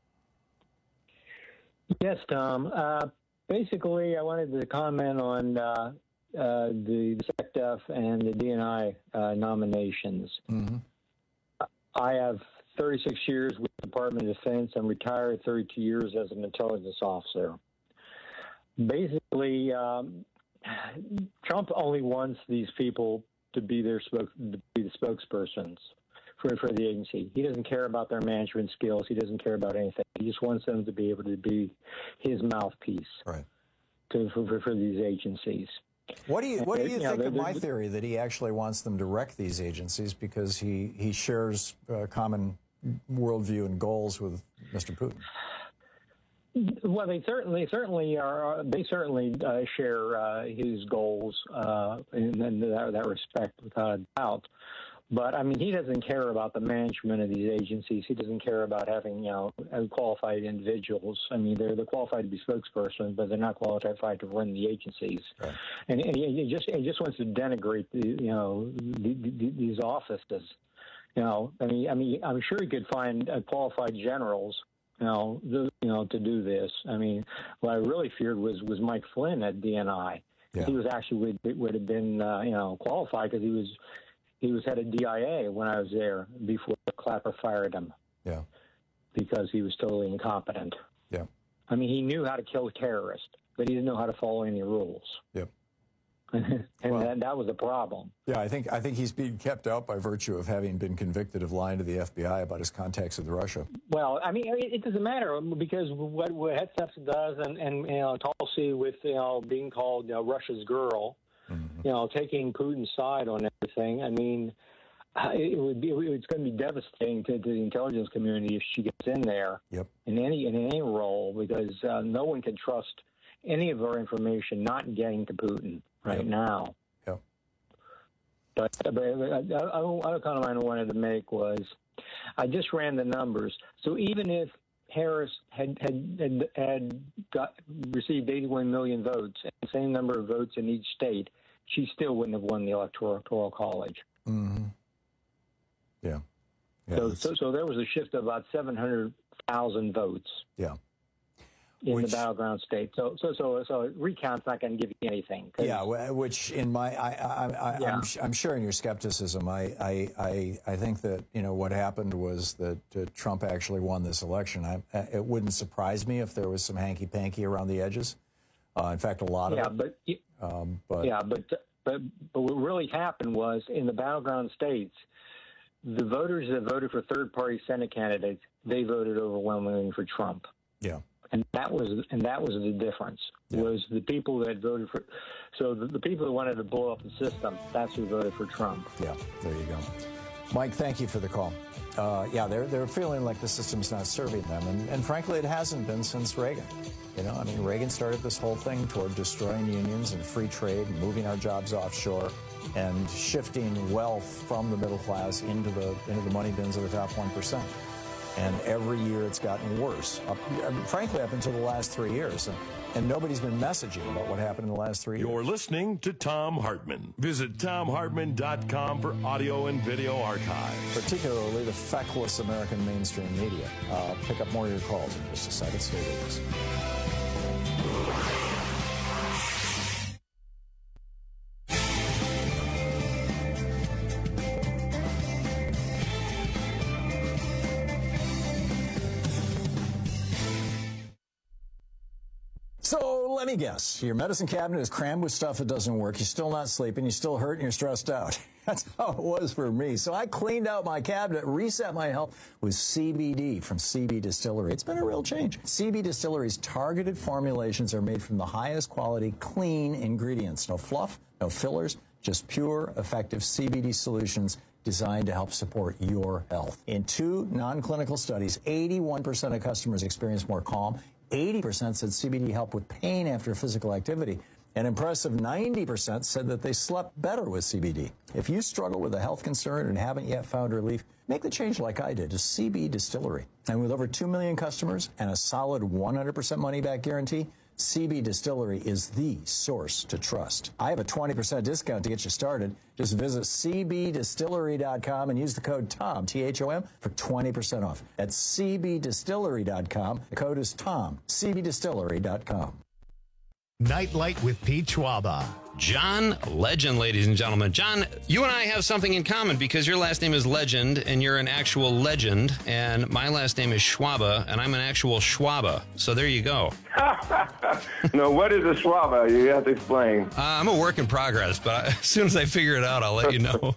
Yes, Tom. Basically, I wanted to comment on the SecDef and the DNI nominations. Mm-hmm. I have 36 years with the Department of Defense. I'm retired 32 years as an intelligence officer. Basically, Trump only wants these people to be the spokespersons for the agency. He doesn't care about their management skills. He doesn't care about anything. He just wants them to be able to be his mouthpiece for these agencies. What do you think of my theory that he actually wants them to wreck these agencies because he shares common worldview and goals with Mr. Putin? Well, they certainly are. They certainly share his goals in that respect, without a doubt. But, I mean, he doesn't care about the management of these agencies. He doesn't care about having, qualified individuals. I mean, they're qualified to be spokespersons, but they're not qualified to run the agencies. Right. And he just wants to denigrate these offices. I'm sure he could find qualified generals, to do this. I mean, what I really feared was Mike Flynn at DNI. Yeah. He was actually would have been, qualified because he was head of DIA when I was there before Clapper fired him. Yeah. Because he was totally incompetent. Yeah. I mean, he knew how to kill terrorists, but he didn't know how to follow any rules. Yep. And that was a problem. Yeah, I think he's being kept out by virtue of having been convicted of lying to the FBI about his contacts with Russia. Well, I mean, it doesn't matter because what Hegseth does and Tulsi with being called Russia's girl, taking Putin's side on everything. I mean, it's going to be devastating to the intelligence community if she gets in there. Yep. In any role, because no one can trust any of our information not getting to Putin right now. Yeah. But other comment I wanted to make was, I just ran the numbers. So even if Harris had received 81 million votes, and the same number of votes in each state, she still wouldn't have won the Electoral College. Mm-hmm. Yeah. So there was a shift of about 700,000 votes. Yeah. In the battleground state, so recount's not going to give you anything. Yeah, which in my, I'm sharing your skepticism. I think that what happened was that Trump actually won this election. It wouldn't surprise me if there was some hanky panky around the edges. In fact, a lot of it. But what really happened was in the battleground states, the voters that voted for third-party Senate candidates, they voted overwhelmingly for Trump. Yeah. And that was the difference. Yeah. Was the people that voted for, so the people that wanted to blow up the system, that's who voted for Trump. Yeah, there you go. Mike, thank you for the call. They're feeling like the system's not serving them, and frankly, it hasn't been since Reagan. Reagan started this whole thing toward destroying unions and free trade, and moving our jobs offshore, and shifting wealth from the middle class into the money bins of the top 1%. And every year it's gotten worse, frankly, up until the last 3 years. And nobody's been messaging about what happened in the last 3 years. You're listening to Thom Hartmann. Visit ThomHartmann.com for audio and video archives. Particularly the feckless American mainstream media. I'll pick up more of your calls in just a second. Stay with us. So let me guess, your medicine cabinet is crammed with stuff that doesn't work. You're still not sleeping. You're still hurt and you're stressed out. That's how it was for me. So I cleaned out my cabinet, reset my health with CBD from CB Distillery. It's been a real change. CB Distillery's targeted formulations are made from the highest quality, clean ingredients. No fluff, no fillers, just pure, effective CBD solutions designed to help support your health. In 2 non-clinical studies, 81% of customers experienced more calm. 80% said CBD helped with pain after physical activity. An impressive 90% said that they slept better with CBD. If you struggle with a health concern and haven't yet found relief, make the change like I did to CB Distillery. And with over 2 million customers and a solid 100% money-back guarantee, CB Distillery is the source to trust. I have a 20% discount to get you started. Just visit cbdistillery.com and use the code TOM, T-H-O-M, for 20% off. That's cbdistillery.com. The code is TOM, cbdistillery.com. Nightlight with Pete Schwaba. John Legend, ladies and gentlemen. John, you and I have something in common because your last name is Legend and you're an actual legend, and my last name is Schwaba and I'm an actual Schwaba. So there you go. No, what is a Schwaba? You have to explain. I'm a work in progress, but as soon as I figure it out, I'll let you know.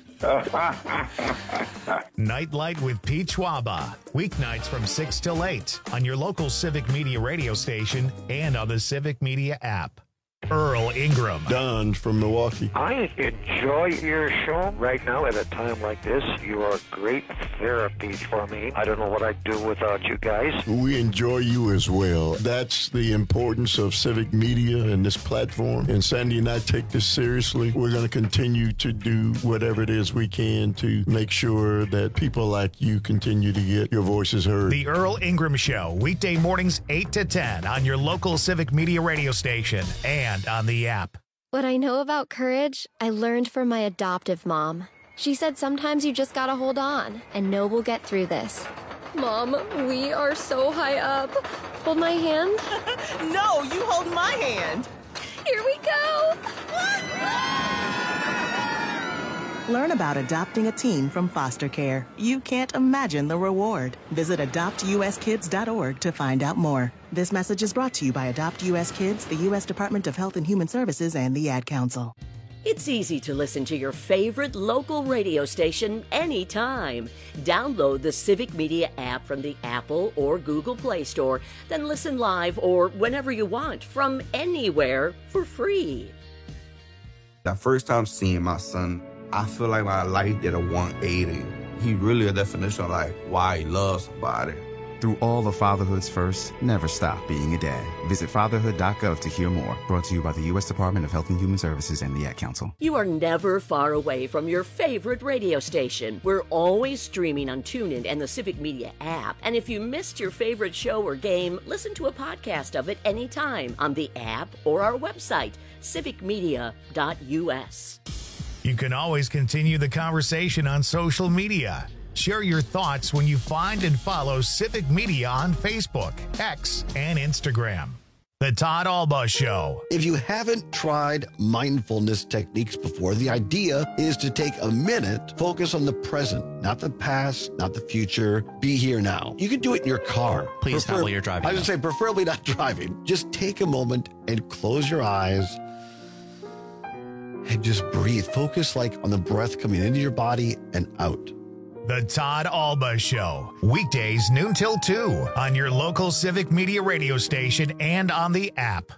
Nightlight with Pete Schwaba. Weeknights from 6 till 8 on your local Civic Media radio station and on the Civic Media app. Earl Ingram. Don from Milwaukee. I enjoy your show right now at a time like this. You are great therapy for me. I don't know what I'd do without you guys. We enjoy you as well. That's the importance of civic media and this platform. And Sandy and I take this seriously. We're going to continue to do whatever it is we can to make sure that people like you continue to get your voices heard. The Earl Ingram Show, weekday mornings 8 to 10 on your local civic media radio station and on the app. What I know about courage, I learned from my adoptive mom. She said sometimes you just gotta hold on and know we'll get through this. Mom, we are so high up. Hold my hand. No, you hold my hand. Here we go. Learn about adopting a teen from foster care. You can't imagine the reward. Visit adoptuskids.org to find out more. This message is brought to you by Adopt U.S. Kids, the U.S. Department of Health and Human Services, and the Ad Council. It's easy to listen to your favorite local radio station anytime. Download the Civic Media app from the Apple or Google Play Store, then listen live or whenever you want from anywhere for free. The first time seeing my son, I feel like my life did a 180. He really a definition of like why he loves somebody. Through all of fatherhood's first, never stop being a dad. Visit fatherhood.gov to hear more. Brought to you by the U.S. Department of Health and Human Services and the Ad Council. You are never far away from your favorite radio station. We're always streaming on TuneIn and the Civic Media app. And if you missed your favorite show or game, listen to a podcast of it anytime on the app or our website, civicmedia.us. You can always continue the conversation on social media. Share your thoughts when you find and follow Civic Media on Facebook, X, and Instagram. The Todd Alba Show. If you haven't tried mindfulness techniques before, the idea is to take a minute, focus on the present, not the past, not the future. Be here now. You can do it in your car. Please not while you're driving. I would say preferably not driving. Just take a moment and close your eyes and just breathe. Focus like on the breath coming into your body and out. The Todd Alba Show, weekdays noon till 2 on your local Civic Media radio station and on the app.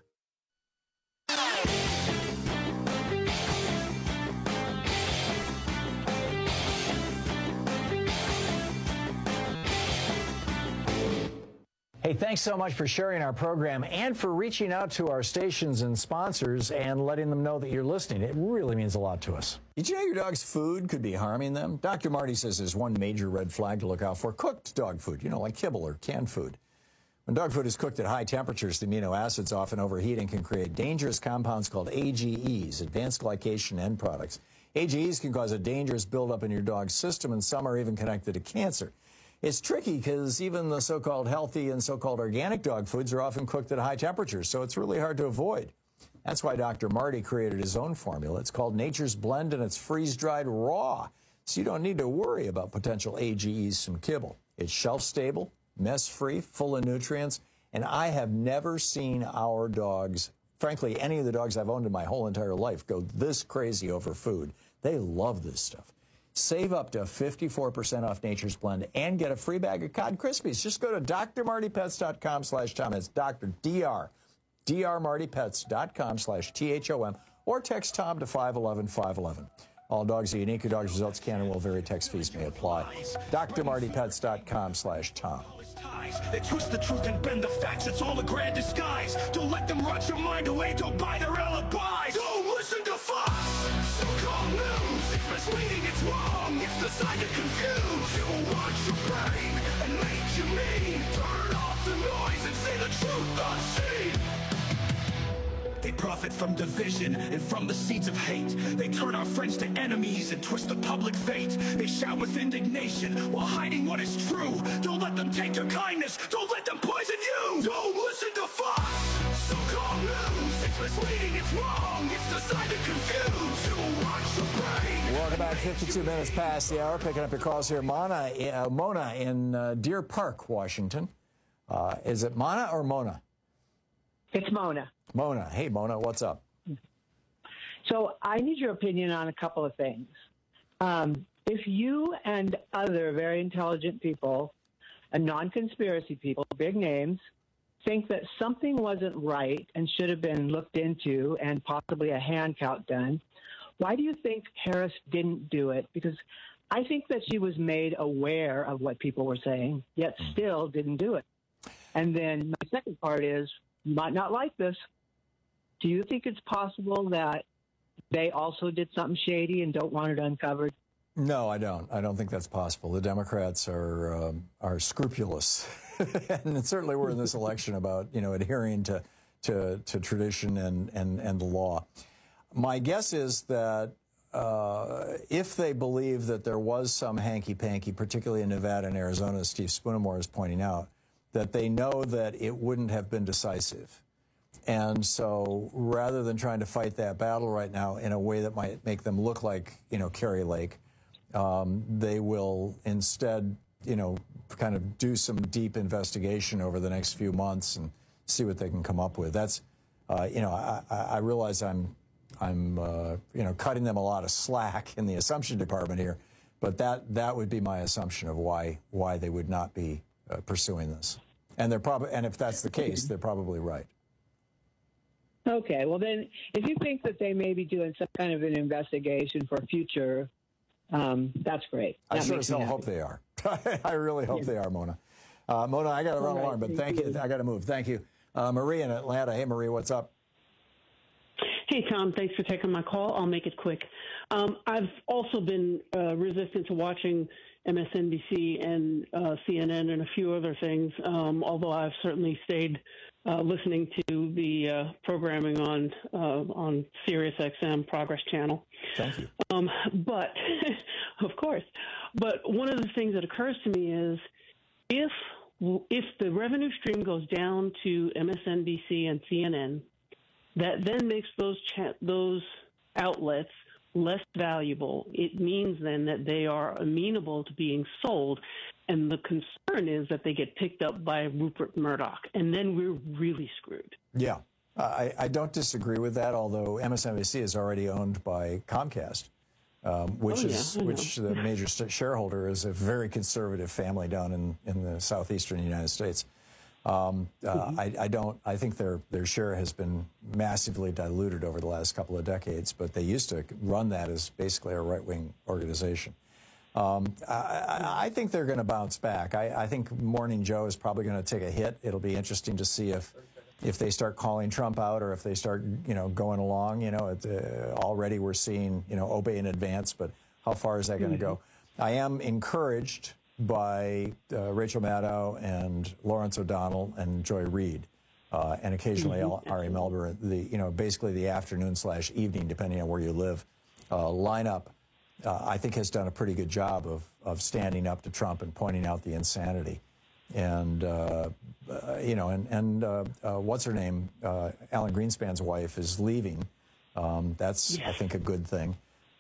Hey, thanks so much for sharing our program and for reaching out to our stations and sponsors and letting them know that you're listening. It really means a lot to us. Did you know your dog's food could be harming them? Dr. Marty says there's one major red flag to look out for: cooked dog food, like kibble or canned food. When dog food is cooked at high temperatures, the amino acids often overheat and can create dangerous compounds called AGEs, advanced glycation end products. AGEs can cause a dangerous buildup in your dog's system, and some are even connected to cancer. It's tricky because even the so-called healthy and so-called organic dog foods are often cooked at high temperatures, so it's really hard to avoid. That's why Dr. Marty created his own formula. It's called Nature's Blend, and it's freeze-dried raw, so you don't need to worry about potential AGEs from kibble. It's shelf-stable, mess-free, full of nutrients, and I have never seen our dogs, frankly, any of the dogs I've owned in my whole entire life, go this crazy over food. They love this stuff. Save up to 54% off Nature's Blend and get a free bag of Cod Krispies. Just go to drmartypets.com/Tom. It's drmartypets.com/THOM, or text Tom to 511-511. All dogs are unique. Your dog's results can and will vary. Text fees may apply. drmartypets.com/Tom. They twist the truth and bend the facts. It's all a grand disguise. Don't let them rot your mind away. Don't buy their alibis. Don't listen to Fox. So call news. It's misleading. It's wrong. It's designed to confuse. It will watch your brain and make you mean. Turn off the noise and say the truth unseen. They profit from division and from the seeds of hate. They turn our friends to enemies and twist the public fate. They shout with indignation while hiding what is true. Don't let them take your kindness. Don't let them poison you. Don't listen to Fox. So-called news. It's misleading. It's wrong. It's designed to confuse. It will watch your brain. Welcome back. 52 minutes past the hour. Picking up your calls here. Mona in Deer Park, Washington. Is it Mona or Mona? It's Mona. Mona. Hey, Mona, what's up? So I need your opinion on a couple of things. If you and other very intelligent people and non-conspiracy people, big names, think that something wasn't right and should have been looked into and possibly a hand count done, why do you think Harris didn't do it? Because I think that she was made aware of what people were saying, yet still didn't do it. And then my second part is, might not like this. Do you think it's possible that they also did something shady and don't want it uncovered? No, I don't. I don't think that's possible. The Democrats are scrupulous, and certainly we're in this election about adhering to tradition and the law. My guess is that if they believe that there was some hanky-panky, particularly in Nevada and Arizona, as Steve Spoonemore is pointing out, that they know that it wouldn't have been decisive. And so rather than trying to fight that battle right now in a way that might make them look like, Kari Lake, they will instead, kind of do some deep investigation over the next few months and see what they can come up with. That's, I realize I'm cutting them a lot of slack in the assumption department here, but that would be my assumption of why they would not be pursuing this. And and if that's the case, they're probably right. Okay, well then, if you think that they may be doing some kind of an investigation for future, that's great. I sure as hell hope they are. I really hope they are, Mona. Mona, I got to run along, but thank you. I got to move. Thank you. Marie in Atlanta. Hey, Marie, what's up? Hey, Tom. Thanks for taking my call. I'll make it quick. I've also been resistant to watching MSNBC and CNN and a few other things, although I've certainly stayed listening to the programming on Sirius XM Progress Channel. Thank you. But, of course. But one of the things that occurs to me is if the revenue stream goes down to MSNBC and CNN, that then makes those outlets less valuable. It means then that they are amenable to being sold. And the concern is that they get picked up by Rupert Murdoch, and then we're really screwed. Yeah, I don't disagree with that, although MSNBC is already owned by Comcast, which the major shareholder is a very conservative family down in the southeastern United States. I think their share has been massively diluted over the last couple of decades, but they used to run that as basically a right-wing organization. I think they're going to bounce back. I think Morning Joe is probably going to take a hit. It'll be interesting to see if they start calling Trump out or if they start, going along. Already we're seeing, obey in advance, but how far is that going to go? I am encouraged by Rachel Maddow and Lawrence O'Donnell and Joy Reid, and occasionally Ari Melber, basically the afternoon/evening, depending on where you live, lineup. I think has done a pretty good job of standing up to Trump and pointing out the insanity. And, what's her name? Alan Greenspan's wife is leaving. That's, I think, a good thing.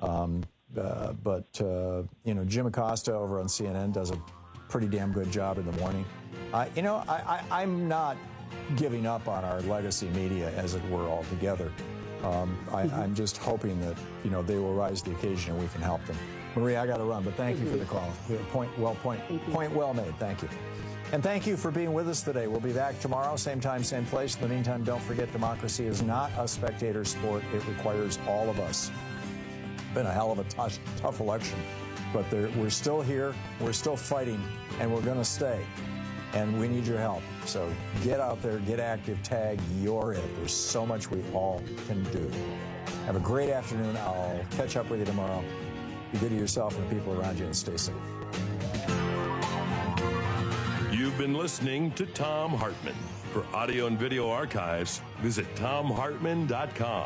Jim Acosta over on CNN does a pretty damn good job in the morning. I'm not giving up on our legacy media, as it were, altogether. I'm just hoping that, they will rise to the occasion and we can help them. Maria, I got to run, but thank you for the call. Point well made. Thank you. And thank you for being with us today. We'll be back tomorrow, same time, same place. In the meantime, don't forget, democracy is not a spectator sport. It requires all of us. Been a hell of a tough election, but we're still here, we're still fighting, and we're going to stay. And we need your help. So get out there, get active, tag, you're it. There's so much we all can do. Have a great afternoon. I'll catch up with you tomorrow. Be good to yourself and the people around you, and stay safe. You've been listening to Thom Hartmann. For audio and video archives, visit ThomHartmann.com.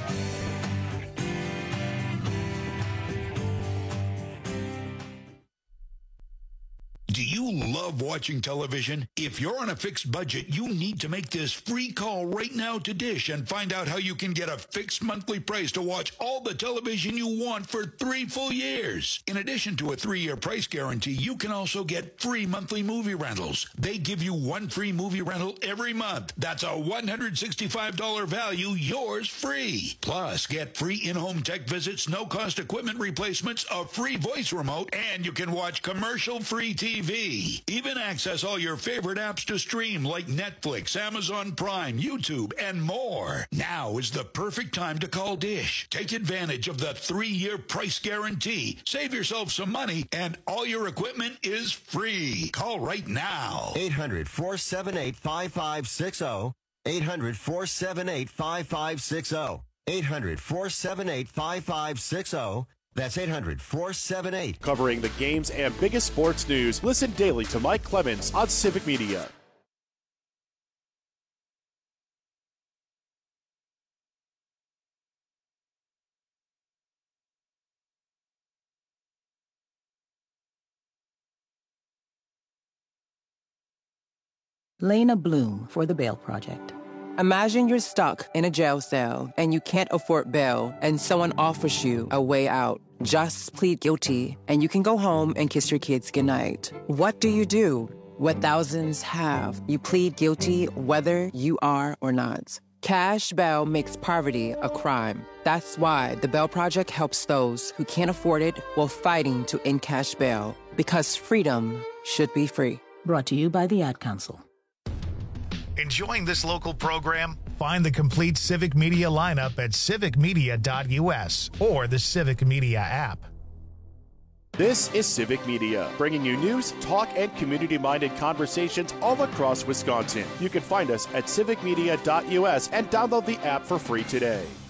Do you love watching television? If you're on a fixed budget, you need to make this free call right now to Dish and find out how you can get a fixed monthly price to watch all the television you want for 3 full years. In addition to a 3-year price guarantee, you can also get free monthly movie rentals. They give you 1 free movie rental every month. That's a $165 value, yours free. Plus, get free in-home tech visits, no-cost equipment replacements, a free voice remote, and you can watch commercial-free TV TV. Even access all your favorite apps to stream like Netflix, Amazon Prime, YouTube, and more. Now is the perfect time to call Dish. Take advantage of the 3-year price guarantee. Save yourself some money, and all your equipment is free. Call right now. 800-478-5560. 800-478-5560. 800-478-5560. That's 800-478. Covering the games and biggest sports news. Listen daily to Mike Clemens on Civic Media. Lena Bloom for the Bail Project. Imagine you're stuck in a jail cell and you can't afford bail and someone offers you a way out. Just plead guilty and you can go home and kiss your kids goodnight. What do? What thousands have. You plead guilty whether you are or not. Cash bail makes poverty a crime. That's why the Bail Project helps those who can't afford it while fighting to end cash bail. Because freedom should be free. Brought to you by the Ad Council. Enjoying this local program? Find the complete Civic Media lineup at civicmedia.us or the Civic Media app. This is Civic Media, bringing you news, talk, and community-minded conversations all across Wisconsin. You can find us at civicmedia.us and download the app for free today.